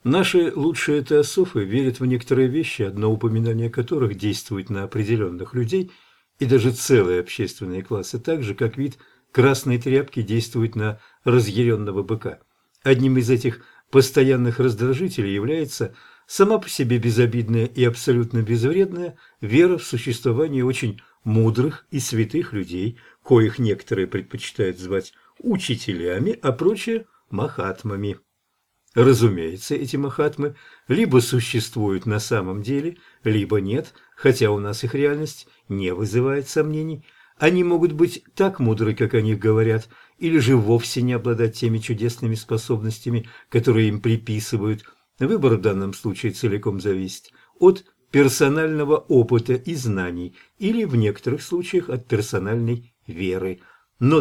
Наши лучшие теософы верят в некоторые вещи, одно упоминание которых действует на определенных людей и даже целые общественные классы, так же, как вид красной тряпки действует на разъяренного быка. Одним из этих постоянных раздражителей является сама по себе безобидная и абсолютно безвредная вера в существование очень мудрых и святых людей, коих некоторые предпочитают звать учителями, а прочие – махатмами. Разумеется, эти махатмы либо существуют на самом деле, либо нет, хотя у нас их реальность не вызывает сомнений. Они могут быть так мудры, как о них говорят, или же вовсе не обладать теми чудесными способностями, которые им приписывают. Выбор в данном случае целиком зависит от персонального опыта и знаний, или в некоторых случаях от персональной веры. Но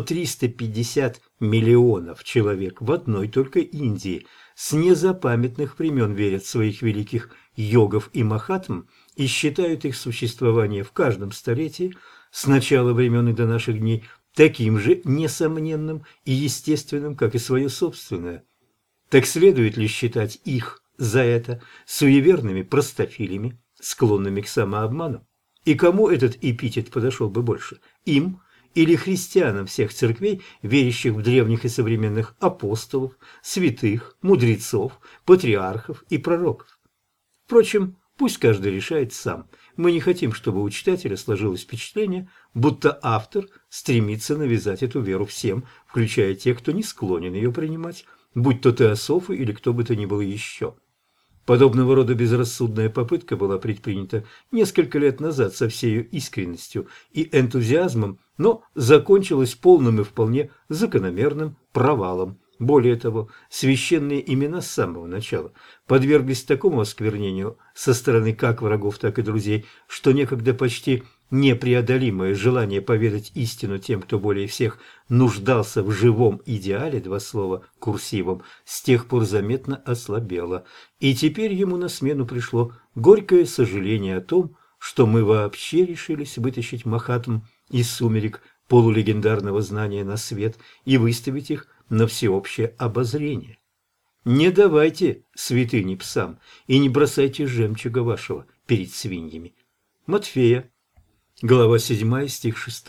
350 миллионов человек в одной только Индии с незапамятных времен верят в своих великих йогов и махатм и считают их существование в каждом столетии с начала времен и до наших дней таким же несомненным и естественным, как и свое собственное. Так следует ли считать их за это суеверными простофилями, склонными к самообману? И кому этот эпитет подошел бы больше? Им или христианам всех церквей, верящих в древних и современных апостолов, святых, мудрецов, патриархов и пророков? Впрочем, пусть каждый решает сам. Мы не хотим, чтобы у читателя сложилось впечатление, будто автор стремится навязать эту веру всем, включая тех, кто не склонен ее принимать, будь то теософы или кто бы то ни было еще. Подобного рода безрассудная попытка была предпринята несколько лет назад со всей искренностью и энтузиазмом, но закончилась полным и вполне закономерным провалом. Более того, священные имена с самого начала подверглись такому осквернению со стороны как врагов, так и друзей, что некогда почти непреодолимое желание поведать истину тем, кто более всех нуждался в живом идеале, два слова курсивом, с тех пор заметно ослабело. И теперь ему на смену пришло горькое сожаление о том, что мы вообще решились вытащить Махатм из сумерек полулегендарного знания на свет и выставить их на всеобщее обозрение. Не давайте святыни псам и не бросайте жемчуга вашего перед свиньями. Матфея, глава 7, стих 6.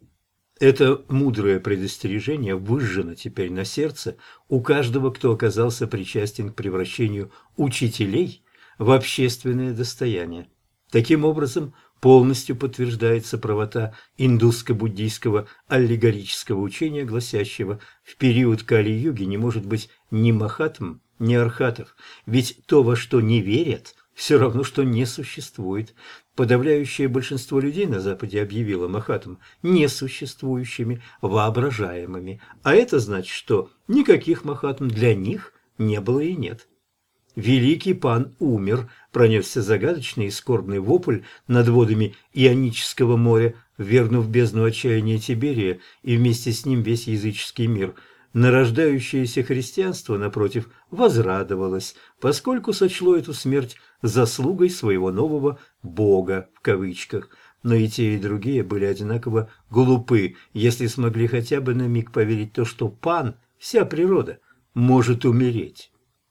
Это мудрое предостережение выжжено теперь на сердце у каждого, кто оказался причастен к превращению учителей в общественное достояние. Таким образом, полностью подтверждается правота индусско-буддийского аллегорического учения, гласящего: в период Кали-юги не может быть ни махатм, ни архатов, ведь то, во что не верят, все равно, что не существует. Подавляющее большинство людей на Западе объявило махатм несуществующими, воображаемыми, а это значит, что никаких махатм для них не было и нет. Великий пан умер, пронесся загадочный и скорбный вопль над водами Ионического моря, ввергнув в бездну отчаяния Тиберия и вместе с ним весь языческий мир. Нарождающееся христианство, напротив, возрадовалось, поскольку сочло эту смерть заслугой своего нового «бога» в кавычках. Но и те, и другие были одинаково глупы, если смогли хотя бы на миг поверить в то, что пан, вся природа, может умереть.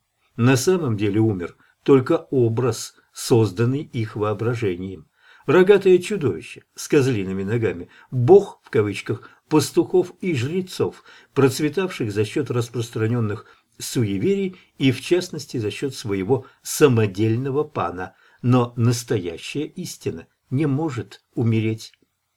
На самом деле умер только образ, созданный их воображением. Рогатое чудовище с козлиными ногами, бог, в кавычках, пастухов и жрецов, процветавших за счет распространенных суеверий и, в частности, за счет своего самодельного пана. Но настоящая истина не может умереть.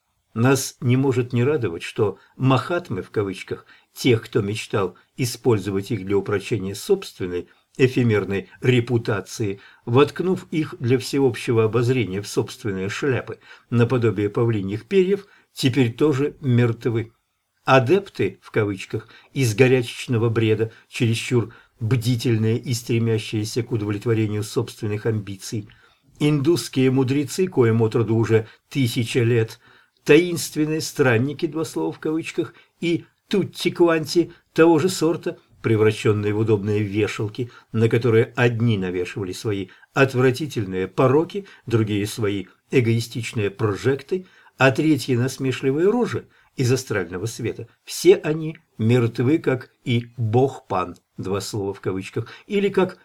Нас не может не радовать, что «махатмы» в кавычках, тех, кто мечтал использовать их для упрочения собственной эфемерной репутации, воткнув их для всеобщего обозрения в собственные шляпы наподобие павлиньих перьев, теперь тоже мертвы. Адепты, в кавычках, из горячечного бреда, чересчур бдительные и стремящиеся к удовлетворению собственных амбиций, индусские мудрецы, коим отроду уже 1000 лет, таинственные странники, два слова в кавычках, и тутти-кванти того же сорта, превращенные в удобные вешалки, на которые одни навешивали свои отвратительные пороки, другие свои эгоистичные прожекты, а третьи насмешливые рожи из астрального света. Все они мертвы, как и бог-пан, два слова в кавычках, или как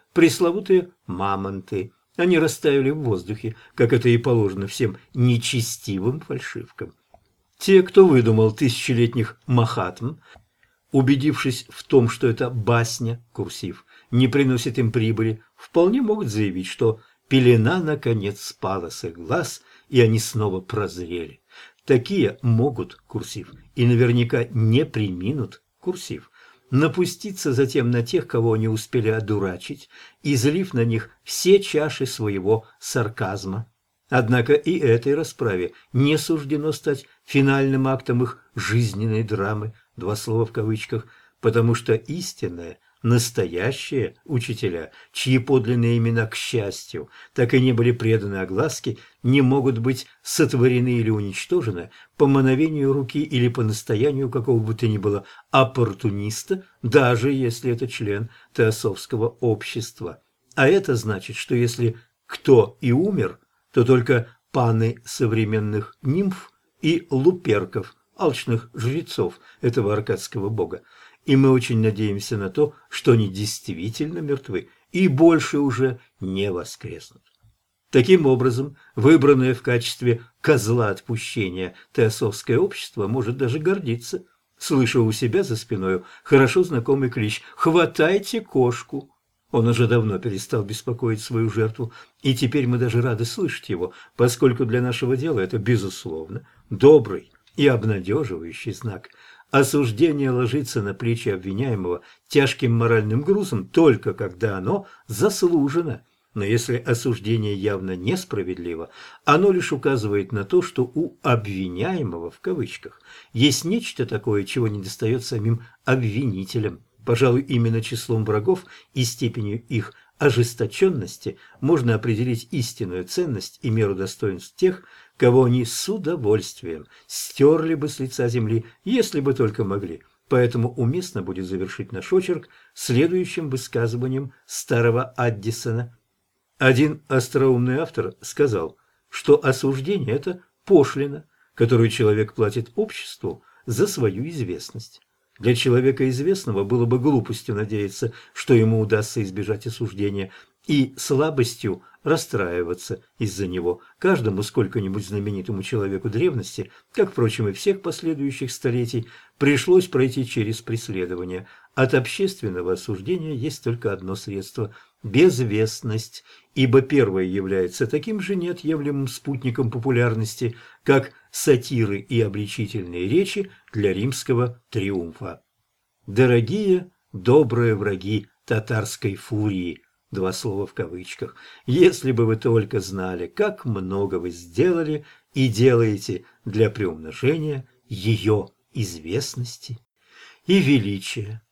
пресловутые мамонты. Они растаяли в воздухе, как это и положено всем нечестивым фальшивкам. Те, кто выдумал тысячелетних Махатм, убедившись в том, что эта басня, курсив, не приносит им прибыли, вполне могут заявить, что пелена наконец спала с их глаз, и они снова прозрели. Такие могут, курсив, и наверняка не преминут, курсив, напуститься затем на тех, кого они успели одурачить, излив на них все чаши своего сарказма. Однако и этой расправе не суждено стать финальным актом их жизненной драмы, два слова в кавычках, потому что истинные, настоящие учителя, чьи подлинные имена, к счастью, так и не были преданы огласке, не могут быть сотворены или уничтожены по мановению руки или по настоянию какого бы то ни было оппортуниста, даже если это член теософского общества. А это значит, что если кто и умер, то только паны современных нимф и луперков, алчных жрецов этого аркадского бога. И мы очень надеемся на то, что они действительно мертвы и больше уже не воскреснут. Таким образом, выбранное в качестве козла отпущения теософское общество может даже гордиться, слыша у себя за спиной хорошо знакомый клич «Хватайте кошку!». Он уже давно перестал беспокоить свою жертву, и теперь мы даже рады слышать его, поскольку для нашего дела это, безусловно, добрый и обнадеживающий знак. Осуждение ложится на плечи обвиняемого тяжким моральным грузом только когда оно заслужено. Но если осуждение явно несправедливо, оно лишь указывает на то, что у «обвиняемого» в кавычках есть нечто такое, чего недостает самим обвинителям. Пожалуй, именно числом врагов и степенью их ожесточенности можно определить истинную ценность и меру достоинств тех, кого они с удовольствием стерли бы с лица земли, если бы только могли. Поэтому уместно будет завершить наш очерк следующим высказыванием старого Аддисона. Один остроумный автор сказал, что осуждение – это пошлина, которую человек платит обществу за свою известность. Для человека известного было бы глупостью надеяться, что ему удастся избежать осуждения, и слабостью расстраиваться из-за него. Каждому сколько-нибудь знаменитому человеку древности, как, впрочем, и всех последующих столетий, пришлось пройти через преследование. От общественного осуждения есть только одно средство – безвестность, ибо первое является таким же неотъемлемым спутником популярности, как сатиры и обличительные речи для римского триумфа. Дорогие, добрые враги татарской фурии, два слова в кавычках, если бы вы только знали, как много вы сделали и делаете для приумножения ее известности и величия.